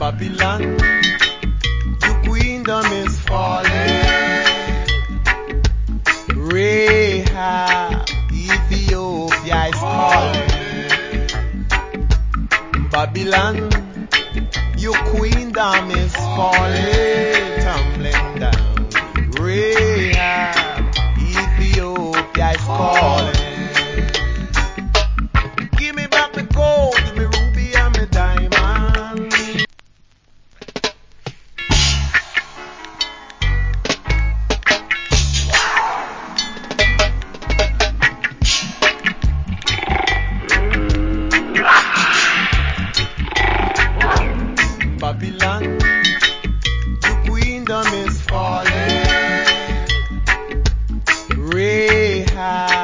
Babylon, your queendom is falling. Rahab, Ethiopia is calling. Babylon, your queendom is falling, tumbling down. Rahab, Ethiopia is calling. Give me back my gold, me ruby and me diamond. Babylon, your queendom is falling. Rahab,